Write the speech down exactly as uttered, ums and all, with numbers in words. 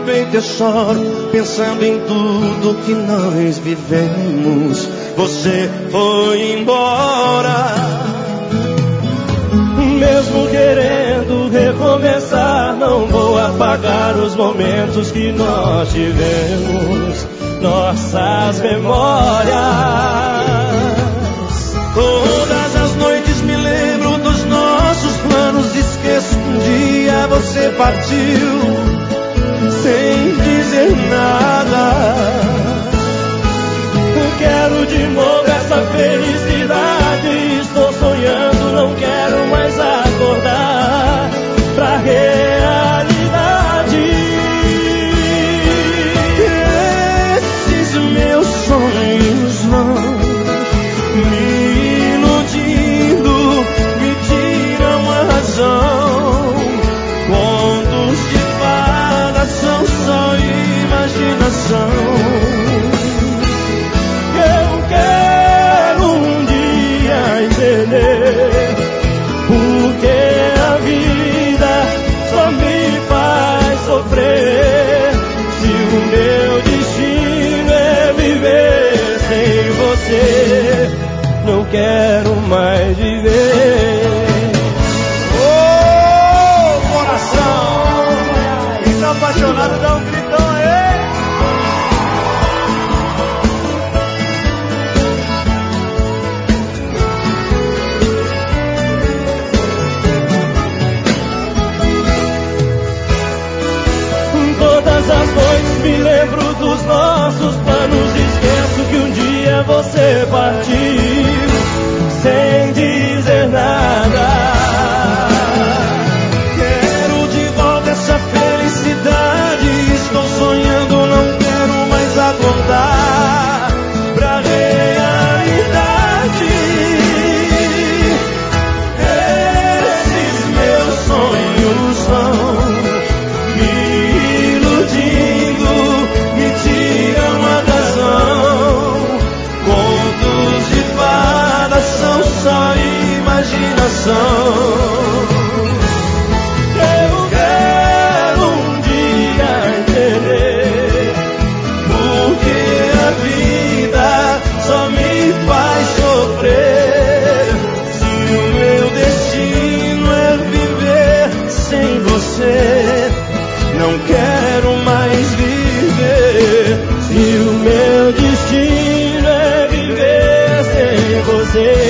peito eu choro, pensando em tudo que nós vivemos. Você foi embora. Mesmo querendo recomeçar, não vou apagar os momentos que nós tivemos, nossas memórias. Todas as noites me lembro dos nossos planos, esqueço que um dia você partiu sem dizer nada. Quero de novo essa felicidade, estou sonhando, não quero mais acordar pra realidade. Esses meus sonhos vão me iludindo, me tiram a razão. Contos de fadas são só imaginação. Porque a vida só me faz sofrer. Se o meu destino é viver sem você, não quero mais viver. Oh, coração, quem tá apaixonado dá um gritão aí. As noites me lembro dos nossos planos, esqueço que um dia você partiu sem dizer nada. Quero de volta essa felicidade, estou sonhando, não quero mais acordar pra realidade. Esses meus sonhos são me tiram a razão. Contos de fadas são só imaginação. Eu quero um dia entender porque a vida só me faz sofrer. Se o meu destino é viver sem você, não quero mais viver. Se o meu destino é viver sem você,